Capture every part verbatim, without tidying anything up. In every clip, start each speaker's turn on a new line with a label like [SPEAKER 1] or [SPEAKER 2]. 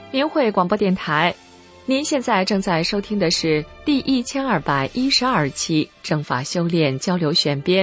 [SPEAKER 1] 明慧广播电台，您现在正在收听的是第一千二百一十二期正法修炼交流选编。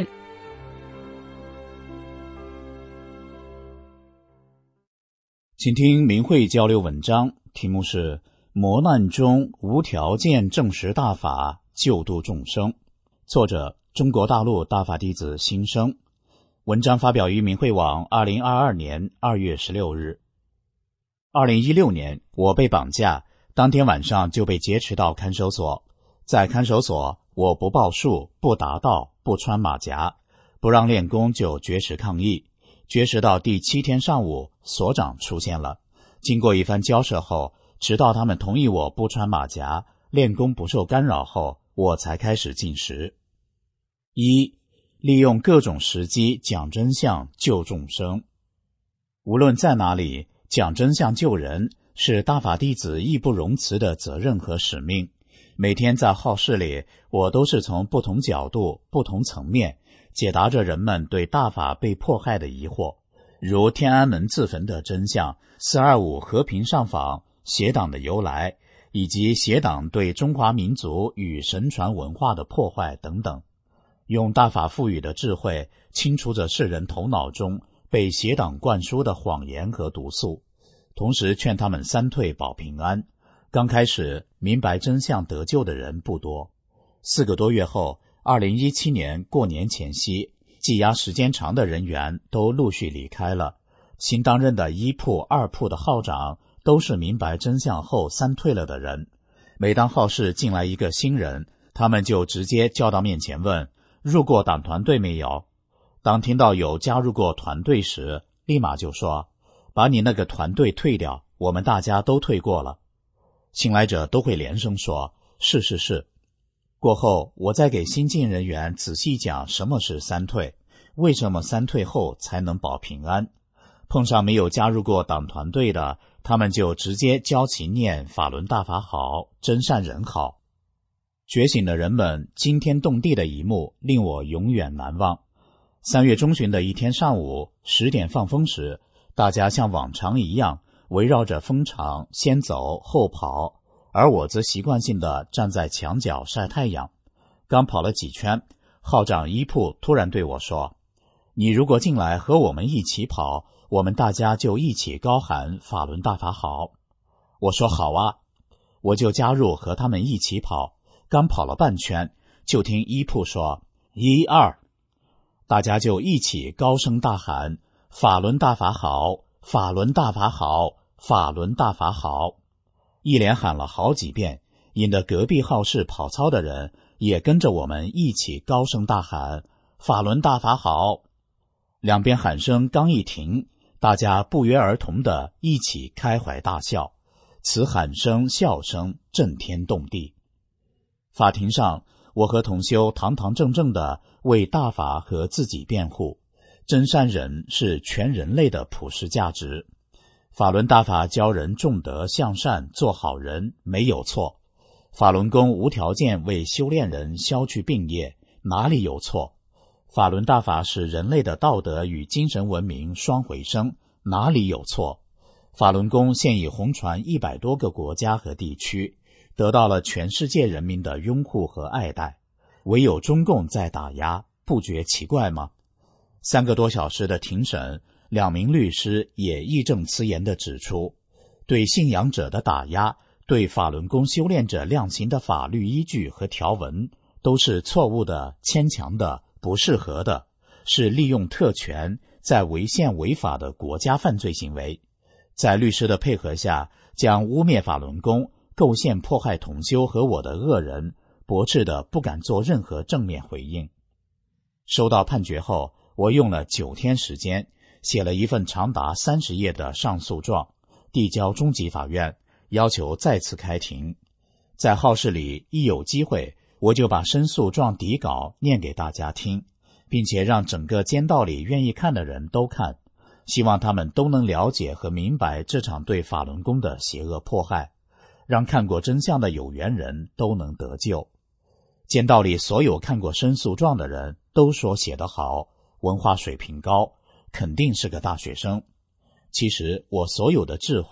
[SPEAKER 2] 请听明慧交流文章，题目是磨难中无条件证实大法，救度众生。作者中国大陆大法弟子新生。文章发表于明慧网二零二二年二月十六日。二零一六年我被绑架，当天晚上就被劫持到看守所。在看守所，我不报数，不达到，不穿马甲，不让练功就绝食抗议。绝食到第七天上午，所长出现了。经过一番交涉后，直到他们同意我不穿马甲，练功不受干扰后，我才开始进食。一、利用各种时机讲真相救众生。无论在哪里，讲真相救人是大法弟子义不容辞的责任和使命。每天在号室里，我都是从不同角度、不同层面解答着人们对大法被迫害的疑惑，如天安门自焚的真相、四二五和平上访、邪党的由来，以及邪党对中华民族与神传文化的破坏等等。用大法赋予的智慧，清除着世人头脑中被邪党灌输的谎言和毒素，同时劝他们三退保平安。刚开始明白真相得救的人不多。四个多月后，二零一七年过年前夕，羁押时间长的人员都陆续离开了。新当任的一铺、二铺的号长都是明白真相后三退了的人。每当号室进来一个新人，他们就直接叫到面前问：入过党团队没有？当听到有加入过团队时，立马就说：把你那个团队退掉，我们大家都退过了。新来者都会连声说：是是是。过后，我再给新进人员仔细讲什么是三退，为什么三退后才能保平安。碰上没有加入过党团队的，他们就直接教其念法轮大法好，真善人好。觉醒的人们惊天动地的一幕令我永远难忘。三月中旬的一天上午，十点放风时，大家像往常一样围绕着风场先走后跑，而我则习惯性地站在墙角晒太阳。刚跑了几圈，号长一铺突然对我说：你如果进来和我们一起跑，我们大家就一起高喊法轮大法好。我说好啊，我就加入和他们一起跑。刚跑了半圈，就听一铺说一二，大家就一起高声大喊法轮大法好，法轮大法好，法轮大法好。一连喊了好几遍，引得隔壁号室跑操的人也跟着我们一起高声大喊法轮大法好。两边喊声刚一停，大家不约而同地一起开怀大笑，此喊声笑声震天动地。法庭上，我和同修堂堂正正地为大法和自己辩护。真善忍是全人类的普世价值。法轮大法教人重德向善，做好人，没有错。法轮功无条件为修炼人消去病业，哪里有错？法轮大法使人类的道德与精神文明双回升，哪里有错？法轮功现已红传一百多个国家和地区，得到了全世界人民的拥护和爱戴。唯有中共在打压，不觉奇怪吗？三个多小时的庭审，两名律师也义正辞严地指出，对信仰者的打压，对法轮功修炼者量刑的法律依据和条文，都是错误的、牵强的、不适合的，是利用特权在违宪违法的国家犯罪行为。在律师的配合下，将污蔑法轮功、构陷迫害同修和我的恶人驳斥得不敢做任何正面回应。收到判决后，我用了九天时间，写了一份长达三十页的上诉状，递交中级法院，要求再次开庭。在号室里，一有机会，我就把申诉状底稿念给大家听，并且让整个监道里愿意看的人都看，希望他们都能了解和明白这场对法轮功的邪恶迫害，让看过真相的有缘人都能得救。监道里所有看过申诉状的人都说写得好，文化水平高，肯定是个大学生。其实我所有的智慧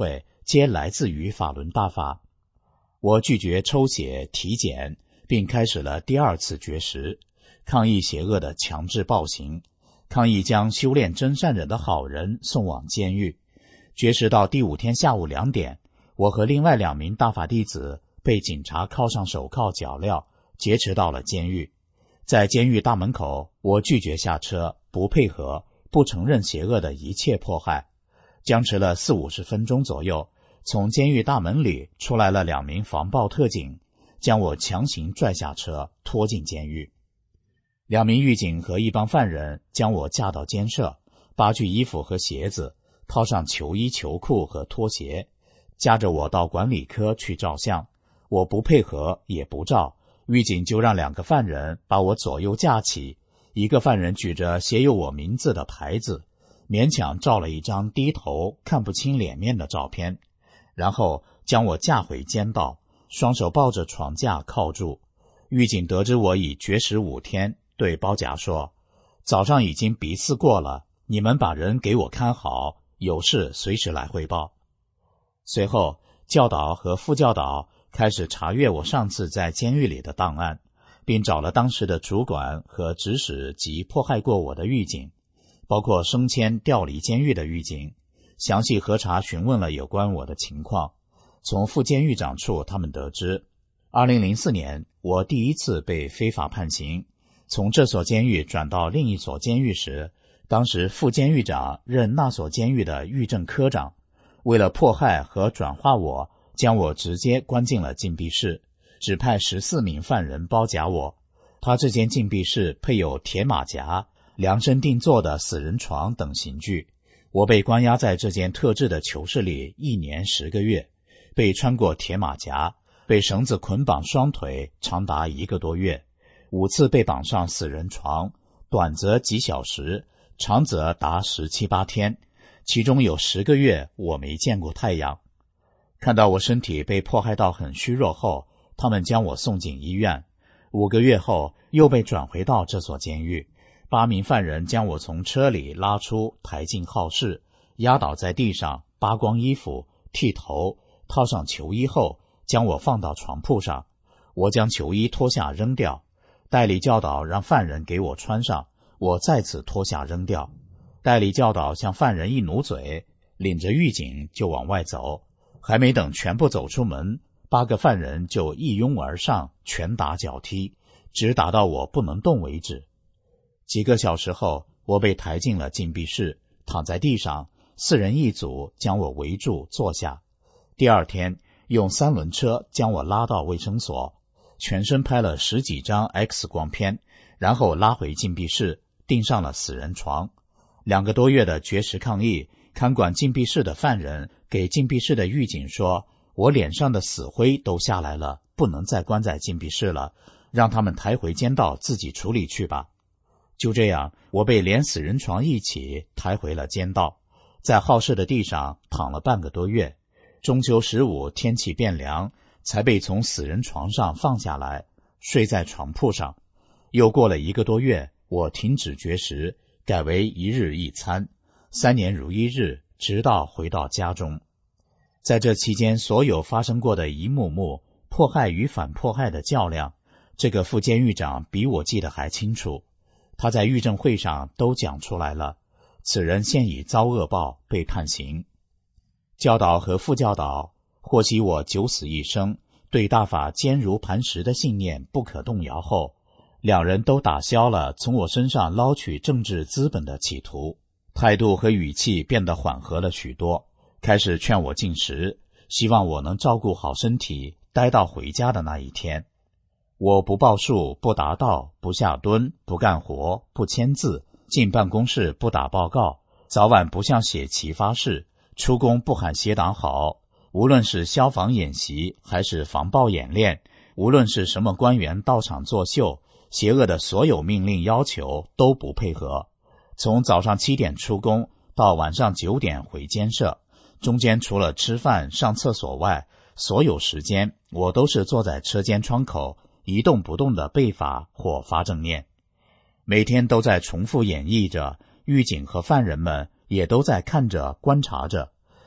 [SPEAKER 2] 皆来自于法轮大法。我拒绝抽血体检，并开始了第二次绝食，抗议邪恶的强制暴行，抗议将修炼真善忍的好人送往监狱。绝食到第五天下午两点，我和另外两名大法弟子被警察铐上手铐脚镣，劫持到了监狱。在监狱大门口，我拒绝下车，不配合，不承认邪恶的一切迫害。僵持了四五十分钟左右，从监狱大门里出来了两名防暴特警，将我强行拽下车，拖进监狱。两名狱警和一帮犯人将我架到监舍，扒去衣服和鞋子，套上球衣、球裤和拖鞋，夹着我到管理科去照相。我不配合，也不照，狱警就让两个犯人把我左右架起，一个犯人举着写有我名字的牌子，勉强照了一张低头看不清脸面的照片，然后将我架回监道，双手抱着床架铐住。狱警得知我已绝食五天，对包夹说：早上已经鼻饲过了，你们把人给我看好，有事随时来汇报。随后教导和副教导开始查阅我上次在监狱里的档案，并找了当时的主管和指使及迫害过我的狱警，包括升迁调离监狱的狱警，详细核查询问了有关我的情况。从副监狱长处他们得知，二零零四年我第一次被非法判刑，从这所监狱转到另一所监狱时，当时副监狱长任那所监狱的狱政科长，为了迫害和转化我，将我直接关进了禁闭室，指派十四名犯人包夹我。他这间禁闭室配有铁马甲、量身定做的死人床等刑具。我被关押在这间特制的囚室里一年十个月，被穿过铁马甲，被绳子捆绑双腿长达一个多月，五次被绑上死人床，短则几小时，长则达十七八天，其中有十个月我没见过太阳。看到我身体被迫害到很虚弱后，他们将我送进医院。五个月后又被转回到这所监狱，八名犯人将我从车里拉出，抬进号室，压倒在地上，扒光衣服，剃头，套上囚衣后将我放到床铺上。我将囚衣脱下扔掉，代理教导让犯人给我穿上，我再次脱下扔掉。代理教导向犯人一努嘴，领着狱警就往外走，还没等全部走出门，八个犯人就一拥而上，拳打脚踢，直打到我不能动为止。几个小时后，我被抬进了禁闭室，躺在地上，四人一组将我围住坐下。第二天用三轮车将我拉到卫生所，全身拍了十几张 X 光片，然后拉回禁闭室，钉上了死人床。两个多月的绝食抗议，看管禁闭室的犯人给禁闭室的狱警说，我脸上的死灰都下来了，不能再关在禁闭室了，让他们抬回监道自己处理去吧。就这样，我被连死人床一起抬回了监道，在号室的地上躺了半个多月。中秋十五天气变凉，才被从死人床上放下来，睡在床铺上。又过了一个多月，我停止绝食，改为一日一餐，三年如一日，直到回到家中。在这期间所有发生过的一幕幕迫害与反迫害的较量，这个副监狱长比我记得还清楚。他在狱政会上都讲出来了，此人现已遭恶报，被判刑。教导和副教导获悉我九死一生，对大法坚如磐石的信念不可动摇后，两人都打消了从我身上捞取政治资本的企图，态度和语气变得缓和了许多，开始劝我进食，希望我能照顾好身体，待到回家的那一天。我不报数，不答道，不下蹲，不干活，不签字，进办公室不打报告，早晚不向写旗发誓，出宫不喊协党好。无论是消防演习还是防暴演练，无论是什么官员到场作秀，邪恶的所有命令要求都不配合。从早上七点出宫到晚上九点回监舍，中间除了吃饭上厕所外，所有时间我都是坐在车间窗口一动不动地背法或发正念，每天都在重复演绎着，狱警和犯人们也都在看着观察着，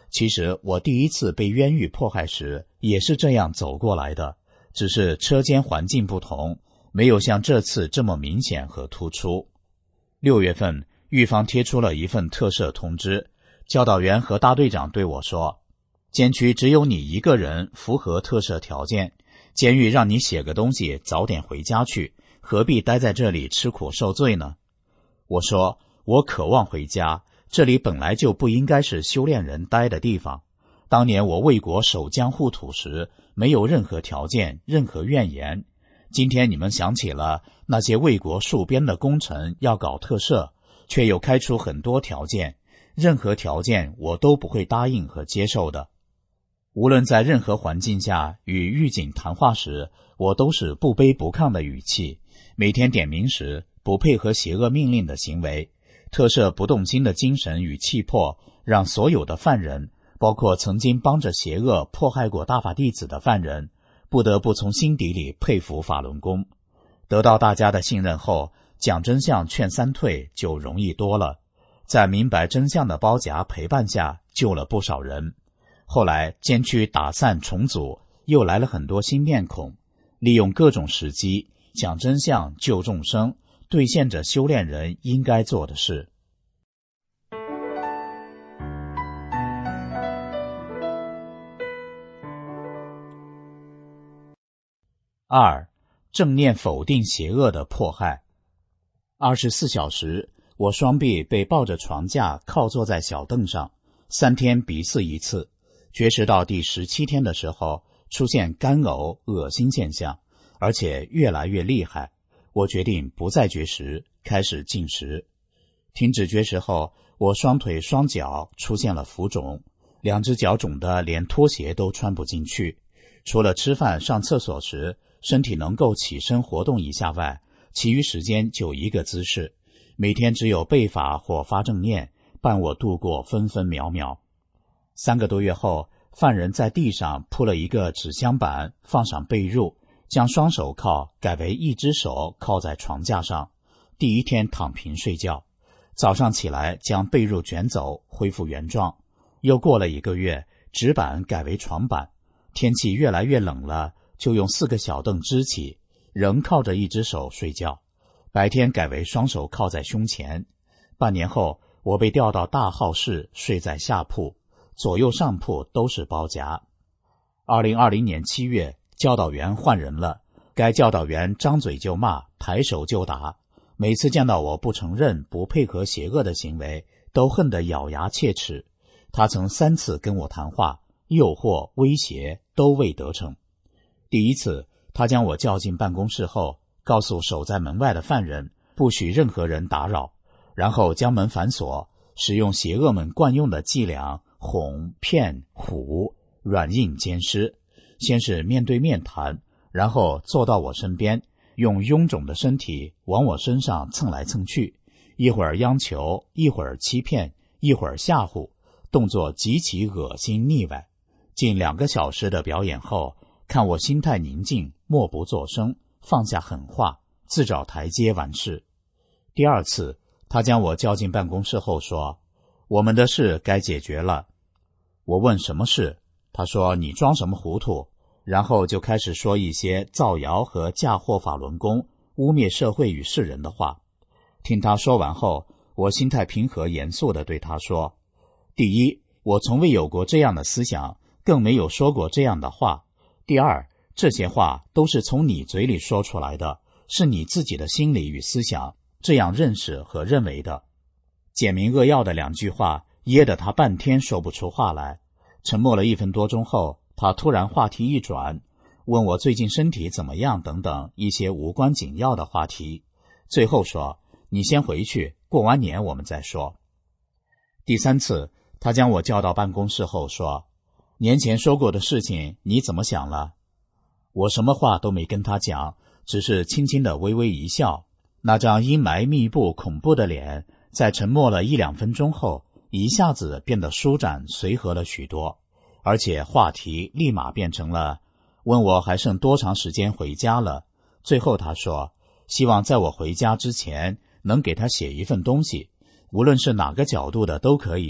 [SPEAKER 2] 其实我第一次被冤狱迫害时也是这样走过来的，只是车间环境不同，没有像这次这么明显和突出。六月份，狱方贴出了一份特赦通知，教导员和大队长对我说，监区只有你一个人符合特赦条件，监狱让你写个东西早点回家去，何必待在这里吃苦受罪呢？我说，我渴望回家，这里本来就不应该是修炼人待的地方。当年我为国守疆护土时，没有任何条件，任何怨言。今天你们想起了那些为国戍边的功臣要搞特赦，却又开出很多条件，任何条件我都不会答应和接受的。无论在任何环境下与狱警谈话时，我都是不卑不亢的语气，每天点名时不配合邪恶命令的行为，特赦不动心的精神与气魄，让所有的犯人，包括曾经帮着邪恶迫害过大法弟子的犯人，不得不从心底里佩服法轮功。得到大家的信任后，讲真相劝三退就容易多了，在明白真相的包夹陪伴下救了不少人。后来监区打散重组，又来了很多新面孔，利用各种时机讲真相救众生，兑现着修炼人应该做的事。二、正念否定邪恶的迫害。二十四小时，我双臂被抱着床架靠坐在小凳上，三天鼻饲一次，绝食到第十七天的时候，出现干呕、恶心现象，而且越来越厉害。我决定不再绝食，开始禁食。停止绝食后，我双腿双脚出现了浮肿，两只脚肿得连拖鞋都穿不进去。除了吃饭、上厕所时身体能够起身活动一下外，其余时间就一个姿势，每天只有背法或发正念伴我度过分分秒秒。三个多月后，犯人在地上铺了一个纸箱板，放上被褥，将双手铐改为一只手铐在床架上。第一天躺平睡觉，早上起来将被褥卷走，恢复原状。又过了一个月，纸板改为床板。天气越来越冷了，就用四个小凳支起，仍靠着一只手睡觉。白天改为双手靠在胸前。半年后，我被调到大号室，睡在下铺，左右上铺都是包夹。二零二零年七月，教导员换人了，该教导员张嘴就骂，抬手就打。每次见到我不承认、不配合邪恶的行为，都恨得咬牙切齿。他曾三次跟我谈话，诱惑、威胁都未得逞。第一次，他将我叫进办公室后，告诉守在门外的犯人，不许任何人打扰，然后将门反锁，使用邪恶们惯用的伎俩，哄、骗、唬、软硬兼施。先是面对面谈，然后坐到我身边，用臃肿的身体往我身上蹭来蹭去，一会儿央求，一会儿欺骗，一会儿吓唬，动作极其恶心腻歪。近两个小时的表演后，看我心态宁静，默不作声，放下狠话，自找台阶完事。第二次，他将我叫进办公室后说，我们的事该解决了。我问什么事，他说你装什么糊涂，然后就开始说一些造谣和嫁祸法轮功、污蔑社会与世人的话。听他说完后，我心态平和严肃地对他说，第一，我从未有过这样的思想，更没有说过这样的话。第二，这些话都是从你嘴里说出来的，是你自己的心理与思想这样认识和认为的。简明扼要的两句话噎得他半天说不出话来。沉默了一分多钟后，他突然话题一转，问我最近身体怎么样等等一些无关紧要的话题，最后说，你先回去，过完年我们再说。第三次，他将我叫到办公室后说，年前说过的事情你怎么想了？我什么话都没跟他讲，只是轻轻地微微一笑。那张阴霾密布恐怖的脸，在沉默了一两分钟后，一下子变得舒展随和了许多，而且话题立马变成了问我还剩多长时间回家了。最后他说，希望在我回家之前能给他写一份东西，无论是哪个角度的都可以。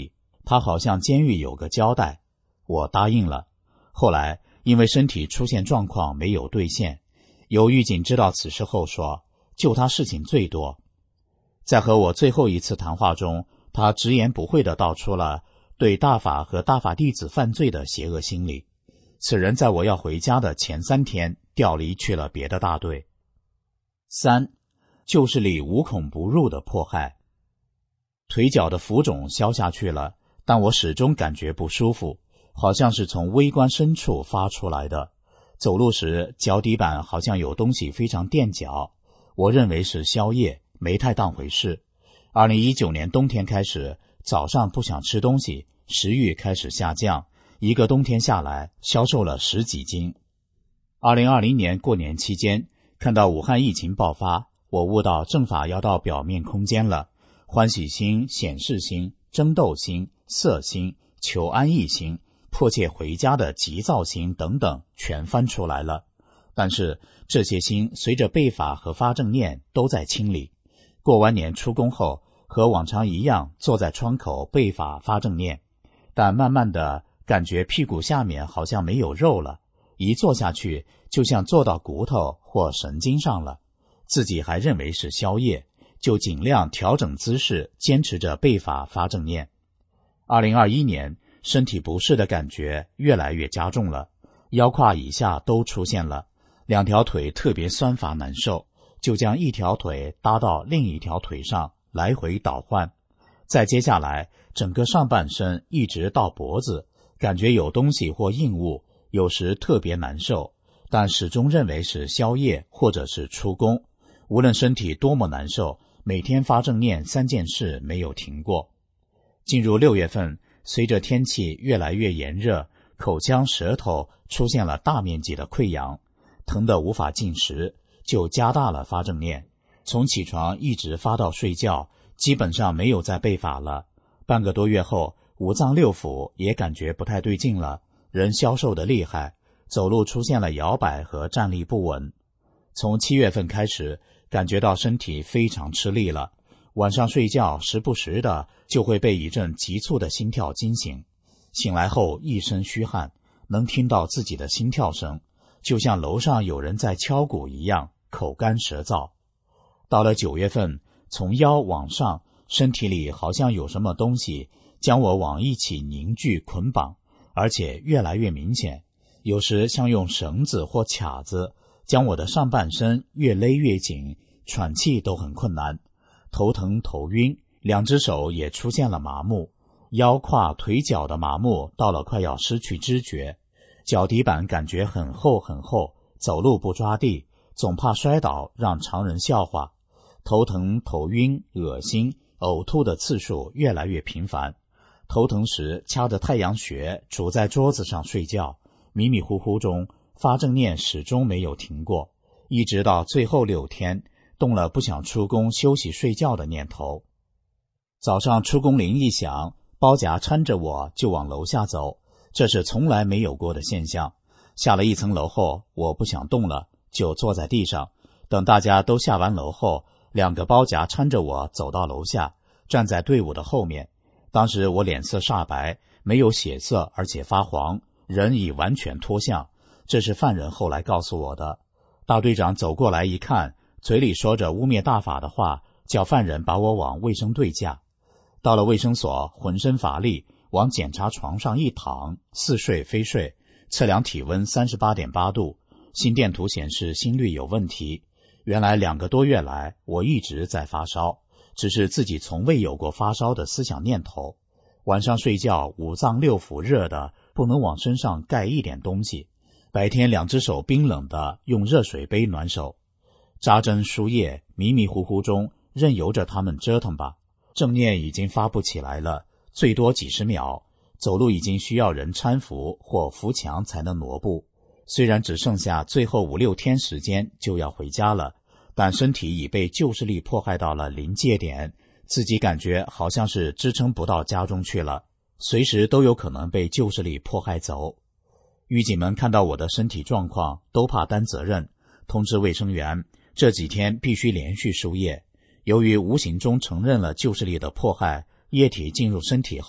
[SPEAKER 2] 他好像监狱有个交代，我答应了。后来因为身体出现状况没有兑现，有狱警知道此事后说，救他事情最多。在和我最后一次谈话中，他直言不讳地道出了对大法和大法弟子犯罪的邪恶心理。此人在我要回家的前三天调离去了别的大队。三、旧势力无孔不入的迫害。腿脚的浮肿消下去了，但我始终感觉不舒服，好像是从微观深处发出来的。走路时脚底板好像有东西非常垫脚，我认为是宵夜，没太当回事。二零一九年冬天开始，早上不想吃东西，食欲开始下降，一个冬天下来消瘦了十几斤。二零二零年过年期间，看到武汉疫情爆发，我悟到正法要到表面空间了，欢喜心、显示心、争斗心、色心、求安逸心、迫切回家的急躁心等等全翻出来了。但是这些心随着背法和发正念都在清理。过完年出宫后，和往常一样坐在窗口背法发正念，但慢慢的感觉屁股下面好像没有肉了，一坐下去就像坐到骨头或神经上了，自己还认为是宵夜，就尽量调整姿势，坚持着背法发正念。二零二一年身体不适的感觉越来越加重了，腰胯以下都出现了，两条腿特别酸乏难受，就将一条腿搭到另一条腿上来回倒换。再接下来整个上半身一直到脖子，感觉有东西或硬物，有时特别难受，但始终认为是宵夜或者是出宫。无论身体多么难受，每天发正念三件事没有停过。进入六月份，随着天气越来越炎热，口腔舌头出现了大面积的溃疡，疼得无法进食，就加大了发正念。从起床一直发到睡觉，基本上没有再背法了。半个多月后，五脏六腑也感觉不太对劲了，人消瘦得厉害，走路出现了摇摆和站立不稳。从七月份开始，感觉到身体非常吃力了，晚上睡觉时不时的就会被一阵急促的心跳惊醒，醒来后一身虚汗，能听到自己的心跳声，就像楼上有人在敲鼓一样，口干舌燥。到了九月份，从腰往上，身体里好像有什么东西将我往一起凝聚捆绑，而且越来越明显，有时像用绳子或卡子将我的上半身越勒越紧，喘气都很困难，头疼头晕，两只手也出现了麻木，腰胯腿脚的麻木到了快要失去知觉，脚底板感觉很厚很厚，走路不抓地，总怕摔倒让常人笑话，头疼头晕恶心，呕吐的次数越来越频繁，头疼时掐着太阳穴杵在桌子上睡觉，迷迷糊糊中发正念始终没有停过，一直到最后六天动了不想出宫休息睡觉的念头。早上出宫铃一响，包夹搀着我就往楼下走，这是从来没有过的现象。下了一层楼后，我不想动了，就坐在地上，等大家都下完楼后，两个包夹搀着我走到楼下，站在队伍的后面。当时我脸色煞白，没有血色，而且发黄，人已完全脱相，这是犯人后来告诉我的。大队长走过来一看，嘴里说着污蔑大法的话，叫犯人把我往卫生队架。到了卫生所，浑身乏力，往检查床上一躺，似睡非睡，测量体温 三十八点八 度，心电图显示心率有问题。原来两个多月来我一直在发烧，只是自己从未有过发烧的思想念头。晚上睡觉五脏六腑热的不能往身上盖一点东西，白天两只手冰冷的用热水杯暖手。扎针输液，迷迷糊糊中任由着他们折腾吧。正念已经发不起来了，最多几十秒，走路已经需要人搀扶或扶墙才能挪步。虽然只剩下最后五六天时间就要回家了，但身体已被旧势力迫害到了临界点，自己感觉好像是支撑不到家中去了，随时都有可能被旧势力迫害走。狱警们看到我的身体状况，都怕担责任，通知卫生员这几天必须连续输液。由于无形中承认了旧势力的迫害，液体进入身体后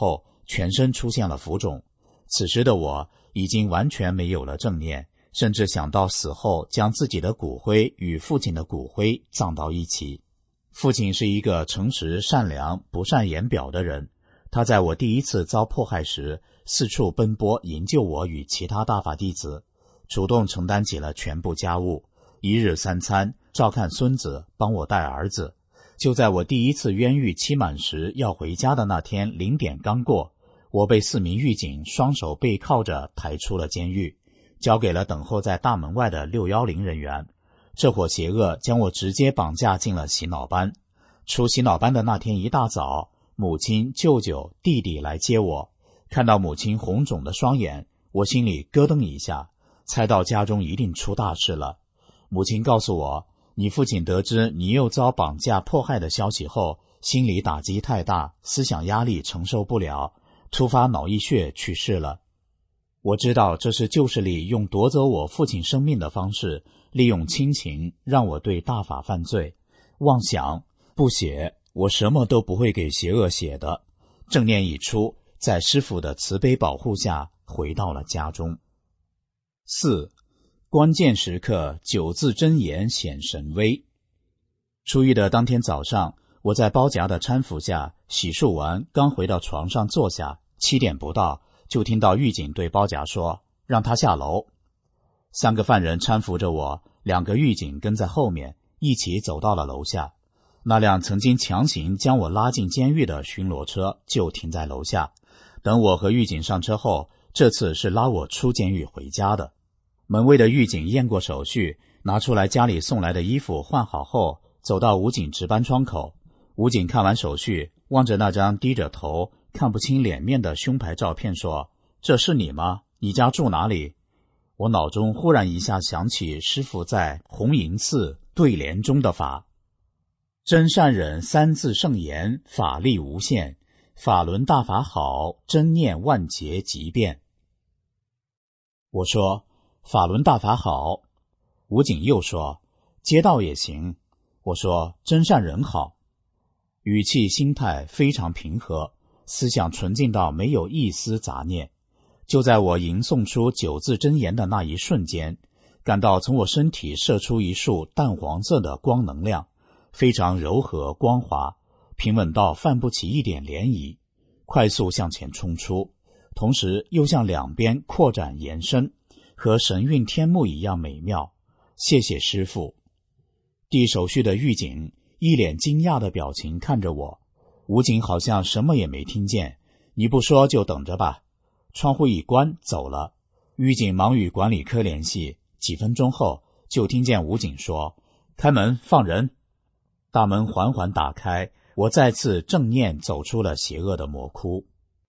[SPEAKER 2] 全身出现了浮肿。此时的我已经完全没有了正念，甚至想到死后将自己的骨灰与父亲的骨灰葬到一起。父亲是一个诚实善良不善言表的人，他在我第一次遭迫害时四处奔波营救我与其他大法弟子，主动承担起了全部家务，一日三餐，照看孙子，帮我带儿子。就在我第一次冤狱期满时要回家的那天零点刚过，我被四名狱警双手背靠着抬出了监狱，交给了等候在大门外的六一零人员。这伙邪恶将我直接绑架进了洗脑班。出洗脑班的那天一大早，母亲、舅舅、弟弟来接我。看到母亲红肿的双眼，我心里咯噔一下，猜到家中一定出大事了。母亲告诉我，你父亲得知你又遭绑架迫害的消息后，心理打击太大，思想压力承受不了，突发脑溢血去世了。我知道这是旧势力用夺走我父亲生命的方式，利用亲情让我对大法犯罪。妄想不写，我什么都不会给邪恶写的。正念一出，在师父的慈悲保护下回到了家中。四、关键时刻九字真言显神威。出狱的当天早上，我在包夹的搀扶下洗漱完，刚回到床上坐下，七点不到就听到狱警对包夹说，让他下楼。三个犯人搀扶着我，两个狱警跟在后面，一起走到了楼下。那辆曾经强行将我拉进监狱的巡逻车就停在楼下，等我和狱警上车后，这次是拉我出监狱回家的。门卫的狱警验过手续，拿出来家里送来的衣服换好后，走到武警值班窗口。武警看完手续，望着那张低着头看不清脸面的胸牌照片说，这是你吗？你家住哪里？我脑中忽然一下想起师父在红银寺对联中的法，真善忍三字圣言，法力无限，法轮大法好，真念万劫即变。我说，法轮大法好。武警又说，街道也行。我说，真善忍好。语气心态非常平和，思想纯净到没有一丝杂念。就在我吟诵出九字真言的那一瞬间，感到从我身体射出一束淡黄色的光能量，非常柔和光滑，平稳到泛不起一点涟漪，快速向前冲出，同时又向两边扩展延伸，和神韵天目一样美妙。谢谢师父。递手续的狱警一脸惊讶的表情看着我，武警好像什么也没听见，你不说就等着吧。窗户一关走了，狱警忙与管理科联系，几分钟后就听见武警说，开门放人。大门缓缓打开，我再次正念走出了邪恶的魔窟。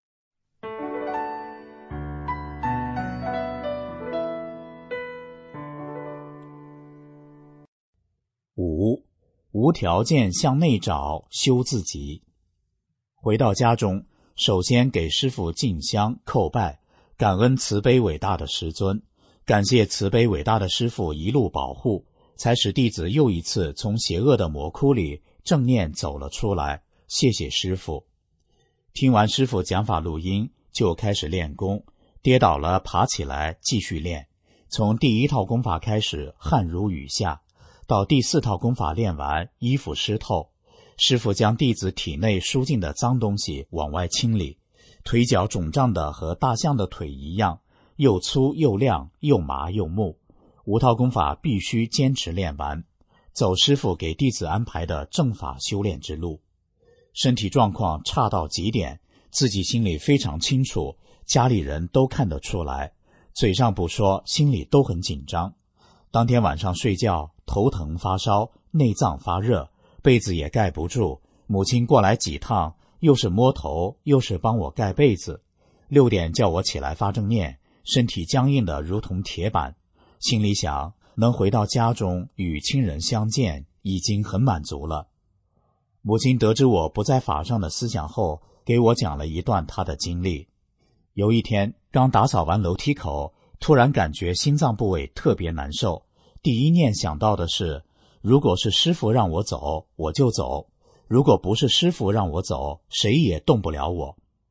[SPEAKER 2] 五、无条件向内找，修自己。回到家中，首先给师父敬香叩拜，感恩慈悲伟大的师尊，感谢慈悲伟大的师父一路保护，才使弟子又一次从邪恶的魔窟里正念走了出来。谢谢师父。听完师父讲法录音，就开始练功，跌倒了爬起来继续练。从第一套功法开始汗如雨下，到第四套功法练完衣服湿透，师父将弟子体内输进的脏东西往外清理，腿脚肿胀的和大象的腿一样，又粗又亮，又麻又木。五套功法必须坚持练完，走师父给弟子安排的正法修炼之路。身体状况差到极点，自己心里非常清楚，家里人都看得出来，嘴上不说，心里都很紧张。当天晚上睡觉，头疼发烧，内脏发热，被子也盖不住，母亲过来几趟，又是摸头，又是帮我盖被子。六点叫我起来发正念，身体僵硬的如同铁板，心里想，能回到家中与亲人相见，已经很满足了。母亲得知我不在法上的思想后，给我讲了一段她的经历。有一天，刚打扫完楼梯口，突然感觉心脏部位特别难受，第一念想到的是，如果是师父让我走，我就走；如果不是师父让我走，谁也动不了我。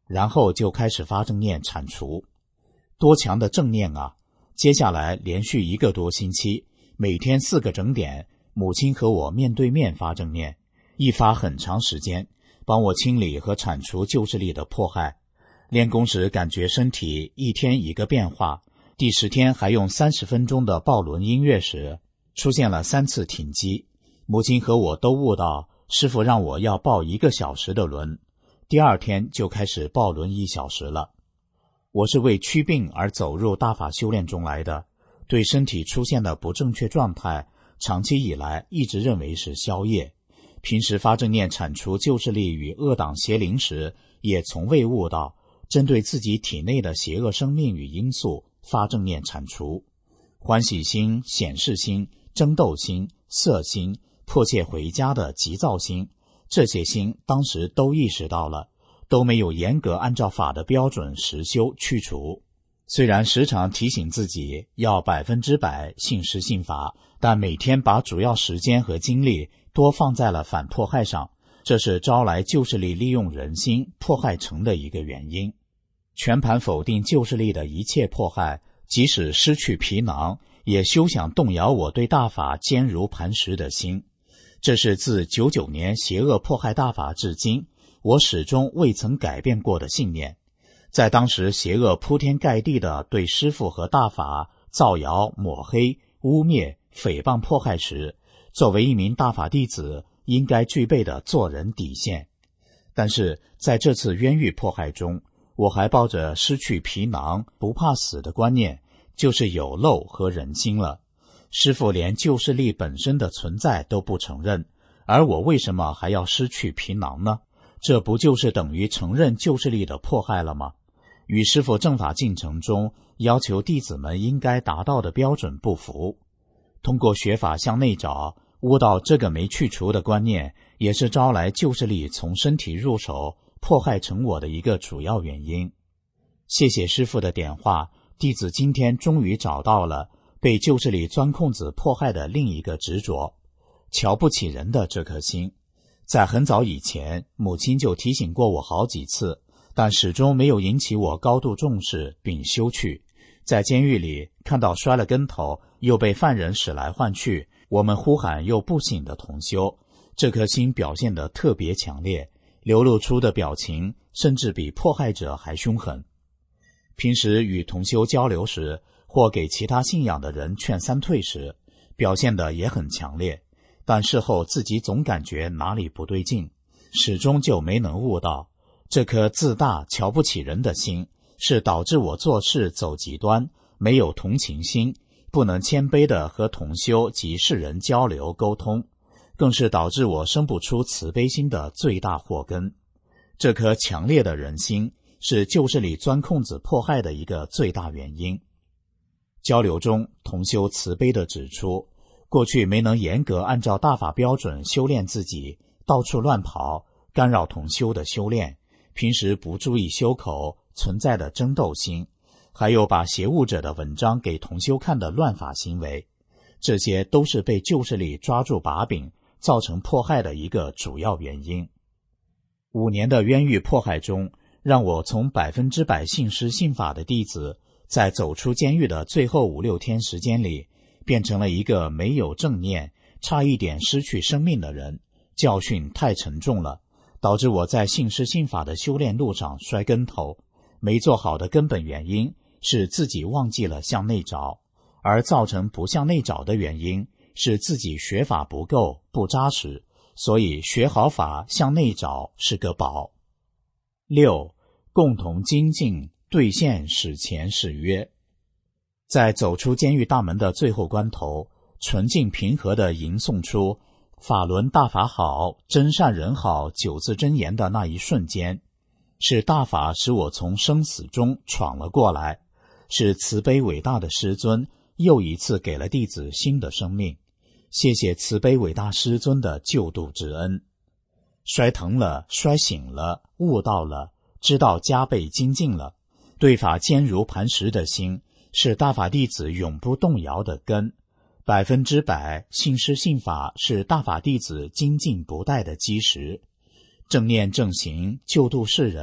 [SPEAKER 2] 然后就开始发正念铲除。多强的正念啊！接下来连续一个多星期，每天四个整点，母亲和我面对面发正念，一发很长时间，帮我清理和铲除旧势力的迫害。练功时感觉身体一天一个变化，第十天还用三十分钟的抱轮音乐时，出现了三次停机。母亲和我都悟到，师父让我要抱一个小时的轮，第二天就开始抱轮一小时了。我是为祛病而走入大法修炼中来的，对身体出现的不正确状态，长期以来一直认为是消业。平时发正念铲除旧势力与恶党邪灵时，也从未悟到针对自己体内的邪恶生命与因素发正念铲除。欢喜心、显示心、争斗心、色心、迫切回家的急躁心，这些心当时都意识到了，都没有严格按照法的标准实修去除。虽然时常提醒自己要百分之百信师信法，但每天把主要时间和精力多放在了反迫害上，这是招来旧势力利用人心迫害成的一个原因。全盘否定旧势力的一切迫害，即使失去皮囊，也休想动摇我对大法坚如磐石的心。这是自九九年邪恶迫害大法至今，我始终未曾改变过的信念。在当时邪恶铺天盖地的对师父和大法造谣、抹黑、污蔑、诽谤迫害时，作为一名大法弟子应该具备的做人底线。但是在这次冤狱迫害中，我还抱着失去皮囊不怕死的观念，就是有漏和人心了。师父连旧势力本身的存在都不承认，而我为什么还要失去皮囊呢？这不就是等于承认旧势力的迫害了吗？与师父正法进程中要求弟子们应该达到的标准不符。通过学法向内找，悟到这个没去除的观念，也是招来旧势力从身体入手迫害成我的一个主要原因。谢谢师父的点化，弟子今天终于找到了被旧势力钻空子迫害的另一个执着，瞧不起人的这颗心。在很早以前，母亲就提醒过我好几次，但始终没有引起我高度重视并修去。在监狱里看到摔了跟头又被犯人使来唤去，我们呼喊又不醒的同修，这颗心表现得特别强烈，流露出的表情甚至比迫害者还凶狠。平时与同修交流时，或给其他信仰的人劝三退时，表现得也很强烈，但事后自己总感觉哪里不对劲，始终就没能悟到，这颗自大瞧不起人的心，是导致我做事走极端，没有同情心，不能谦卑地和同修及世人交流沟通，更是导致我生不出慈悲心的最大祸根。这颗强烈的人心，是旧势力钻空子迫害的一个最大原因。交流中，同修慈悲地指出，过去没能严格按照大法标准修炼自己，到处乱跑，干扰同修的修炼，平时不注意修口，存在的争斗心，还有把邪物者的文章给同修看的乱法行为，这些都是被旧势力抓住把柄，造成迫害的一个主要原因。五年的冤狱迫害中，让我从百分之百信师信法的弟子，在走出监狱的最后五六天时间里，变成了一个没有正念，差一点失去生命的人。教训太沉重了，导致我在信师信法的修炼路上摔跟头。没做好的根本原因是自己忘记了向内找，而造成不向内找的原因是自己学法不够不扎实，所以学好法向内找是个宝。六、共同精进，兑现史前誓约。在走出监狱大门的最后关头，纯净平和地吟诵出法轮大法好，真善人好九字真言的那一瞬间，是大法使我从生死中闯了过来，是慈悲伟大的师尊又一次给了弟子新的生命。谢谢慈悲伟大师尊的救度之恩。摔疼了，摔醒了，悟到了，知道加倍精进了，对法坚如磐石的心，是大法弟子永不动摇的根。百分之百信师信法是大法弟子精进不怠的基石。正念正行救度世人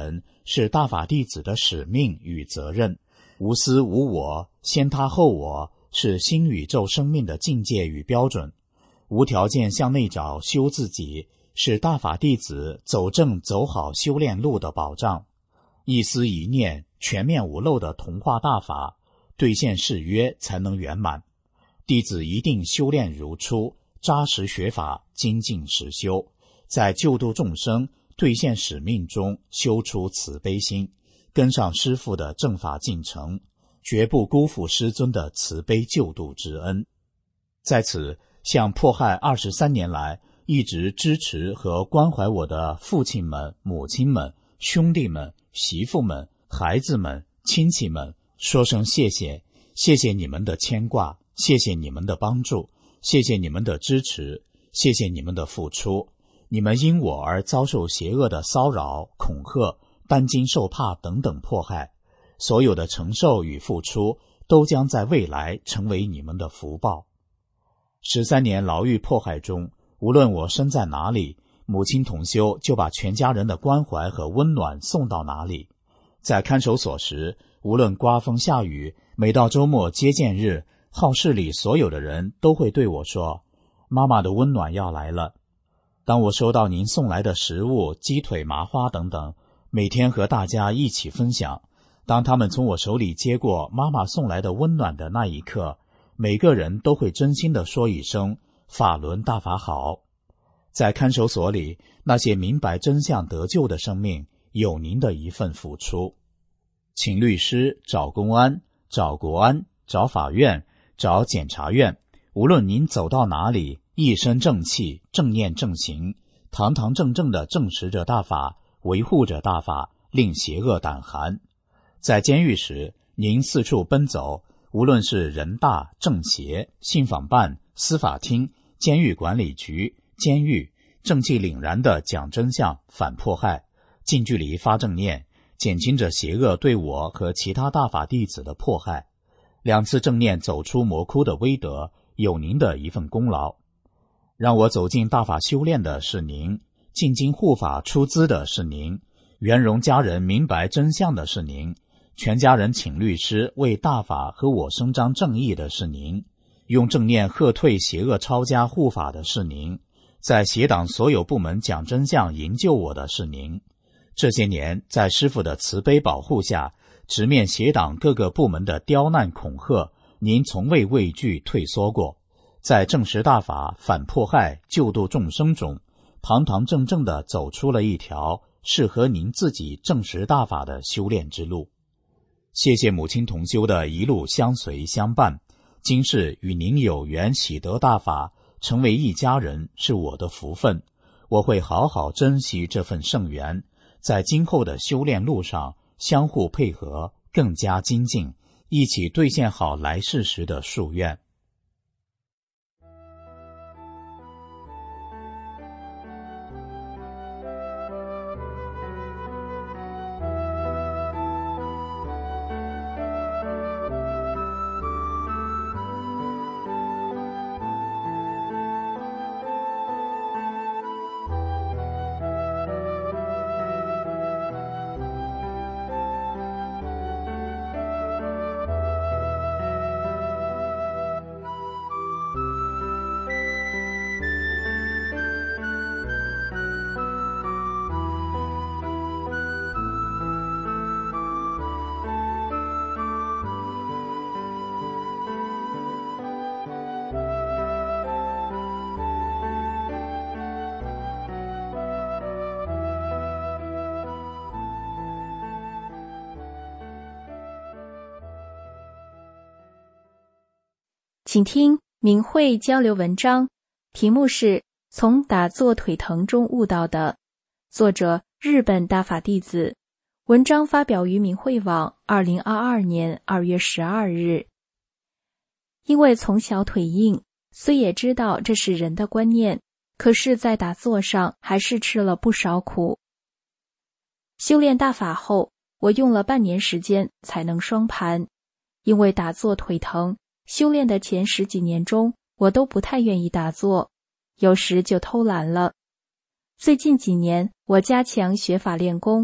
[SPEAKER 2] 是大法弟子的使命与责任。无私无我，先他后我，是新宇宙生命的境界与标准。无条件向内找修自己，是大法弟子走正走好修炼路的保障。一思一念全面无漏的同化大法，兑现誓约才能圆满。弟子一定修炼如初，扎实学法，精进实修，在救度众生、兑现使命中修出慈悲心，跟上师父的正法进程，绝不辜负师尊的慈悲救度之恩。在此，向迫害二十三年来一直支持和关怀我的父亲们、母亲们、兄弟们、媳妇们、孩子们、亲戚们说声谢谢，谢谢你们的牵挂，谢谢你们的帮助，谢谢你们的支持，谢谢你们的付出。你们因我而遭受邪恶的骚扰、恐吓、担惊受怕等等迫害，所有的承受与付出都将在未来成为你们的福报。十三年牢狱迫害中，无论我身在哪里，母亲同修就把全家人的关怀和温暖送到哪里。在看守所时，无论刮风下雨，每到周末接见日，号室里所有的人都会对我说，妈妈的温暖要来了。当我收到您送来的食物、鸡腿、麻花等等，每天和大家一起分享，当他们从我手里接过妈妈送来的温暖的那一刻，每个人都会真心地说一声，法轮大法好。在看守所里，那些明白真相得救的生命，有您的一份付出。请律师，找公安，找国安，找法院，找检察院，无论您走到哪里，一身正气，正念正行，堂堂正正地证实着大法，维护着大法，令邪恶胆寒。在监狱时，您四处奔走，无论是人大、政协、信访办、司法厅、监狱管理局、监狱，正气凛然地讲真相，反迫害，近距离发正念，减轻着邪恶对我和其他大法弟子的迫害。两次正念走出魔窟的威德，有您的一份功劳。让我走进大法修炼的是您，进京护法出资的是您，圆融家人明白真相的是您，全家人请律师为大法和我伸张正义的是您，用正念喝退邪恶抄家护法的是您，在邪党所有部门讲真相营救我的是您。这些年，在师父的慈悲保护下，直面邪党各个部门的刁难恐吓，您从未畏惧退缩过。在证实大法、反迫害、救度众生中，堂堂正正地走出了一条适合您自己证实大法的修炼之路。谢谢母亲同修的一路相随相伴，今世与您有缘喜得大法，成为一家人是我的福分，我会好好珍惜这份圣缘，在今后的修炼路上相互配合，更加精进，一起兑现好来世时的夙愿。
[SPEAKER 3] 请听明慧交流文章，题目是从打坐腿疼中悟到的，作者日本大法弟子，文章发表于明慧网二零二二年二月十二日。因为从小腿硬，虽也知道这是人的观念，可是在打坐上还是吃了不少苦。修炼大法后，我用了半年时间才能双盘，因为打坐腿疼，修炼的前十几年中，我都不太愿意打坐，有时就偷懒了。最近几年，我加强学法练功，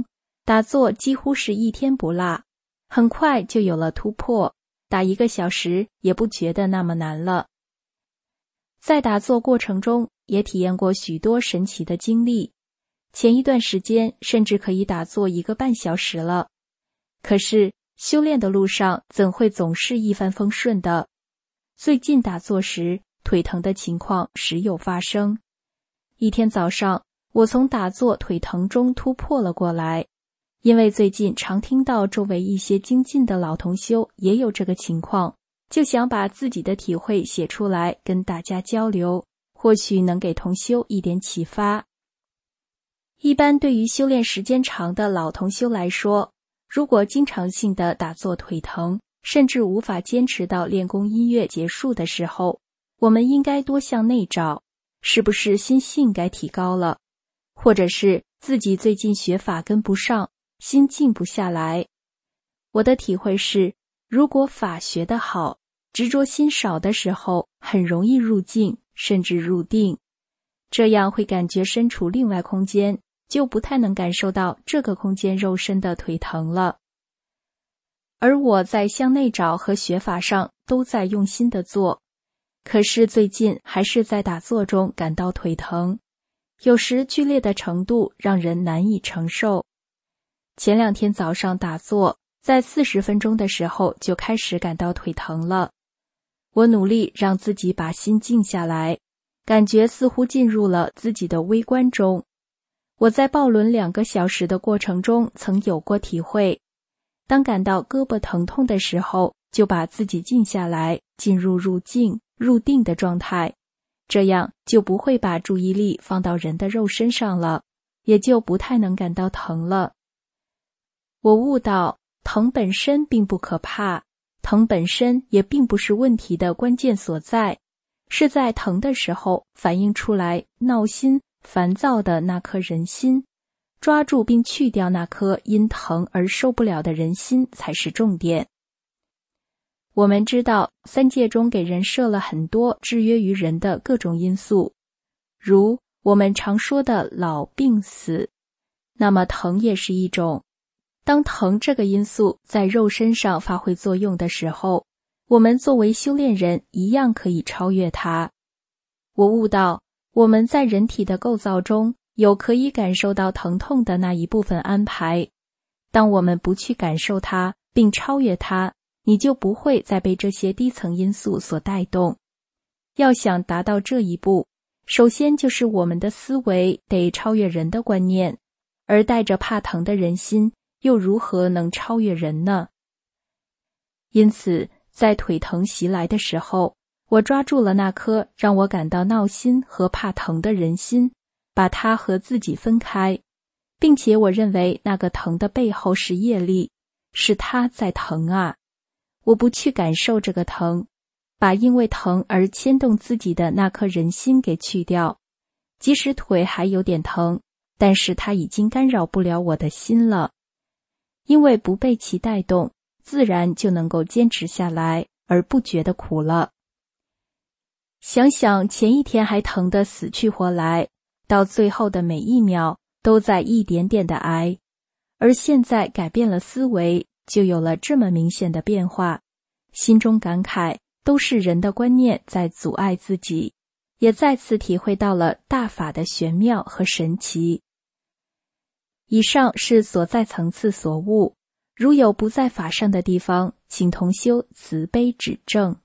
[SPEAKER 3] 打坐几乎是一天不落，很快就有了突破，打一个小时也不觉得那么难了。在打坐过程中，也体验过许多神奇的经历，前一段时间甚至可以打坐一个半小时了。可是修炼的路上怎会总是一帆风顺的？最近打坐时，腿疼的情况时有发生。一天早上，我从打坐腿疼中突破了过来，因为最近常听到周围一些精进的老同修也有这个情况，就想把自己的体会写出来跟大家交流，或许能给同修一点启发。一般对于修炼时间长的老同修来说，如果经常性的打坐腿疼，甚至无法坚持到练功音乐结束的时候，我们应该多向内找，是不是心性该提高了，或者是自己最近学法跟不上，心静不下来。我的体会是，如果法学得好，执着心少的时候，很容易入静，甚至入定，这样会感觉身处另外空间，就不太能感受到这个空间肉身的腿疼了。而我在向内找和学法上都在用心的做，可是最近还是在打坐中感到腿疼，有时剧烈的程度让人难以承受。前两天早上打坐，在四十分钟的时候就开始感到腿疼了。我努力让自己把心静下来，感觉似乎进入了自己的微观中。我在抱轮两个小时的过程中曾有过体会，当感到胳膊疼痛的时候，就把自己静下来，进入入静、入定的状态，这样就不会把注意力放到人的肉身上了，也就不太能感到疼了。我悟到，疼本身并不可怕，疼本身也并不是问题的关键所在，是在疼的时候反映出来闹心、烦躁的那颗人心，抓住并去掉那颗因疼而受不了的人心才是重点。我们知道，三界中给人设了很多制约于人的各种因素，如我们常说的老、病、死，那么疼也是一种。当疼这个因素在肉身上发挥作用的时候，我们作为修炼人一样可以超越它。我悟到，我们在人体的构造中有可以感受到疼痛的那一部分安排，当我们不去感受它并超越它，你就不会再被这些低层因素所带动。要想达到这一步，首先就是我们的思维得超越人的观念，而带着怕疼的人心又如何能超越人呢？因此，在腿疼袭来的时候，我抓住了那颗让我感到闹心和怕疼的人心，把它和自己分开，并且我认为那个疼的背后是业力，是它在疼啊。我不去感受这个疼，把因为疼而牵动自己的那颗人心给去掉，即使腿还有点疼，但是它已经干扰不了我的心了。因为不被其带动，自然就能够坚持下来，而不觉得苦了。想想前一天还疼得死去活来，到最后的每一秒都在一点点的挨，而现在改变了思维，就有了这么明显的变化，心中感慨，都是人的观念在阻碍自己，也再次体会到了大法的玄妙和神奇。以上是所在层次所悟，如有不在法上的地方，请同修慈悲指正。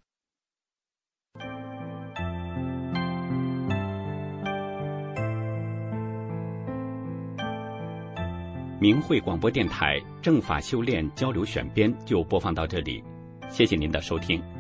[SPEAKER 4] 明慧广播电台正法修炼交流选编就播放到这里，谢谢您的收听。